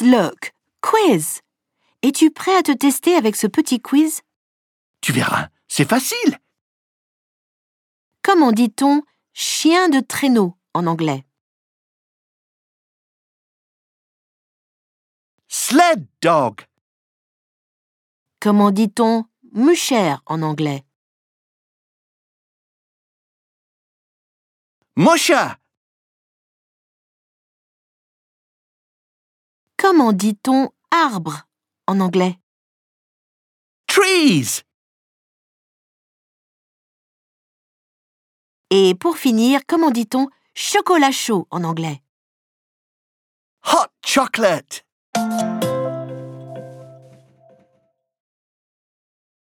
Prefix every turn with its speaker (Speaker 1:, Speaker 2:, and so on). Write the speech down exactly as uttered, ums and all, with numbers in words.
Speaker 1: look. Quiz. Es-tu prêt à te tester avec ce petit quiz?
Speaker 2: Tu verras, c'est facile.
Speaker 1: Comment dit-on chien de traîneau en anglais?
Speaker 2: Sled dog.
Speaker 1: Comment dit-on mouchère en anglais?
Speaker 2: Musha.
Speaker 1: Comment dit-on arbre en anglais?
Speaker 2: Trees.
Speaker 1: Et pour finir, comment dit-on chocolat chaud en anglais?
Speaker 2: Hot chocolate.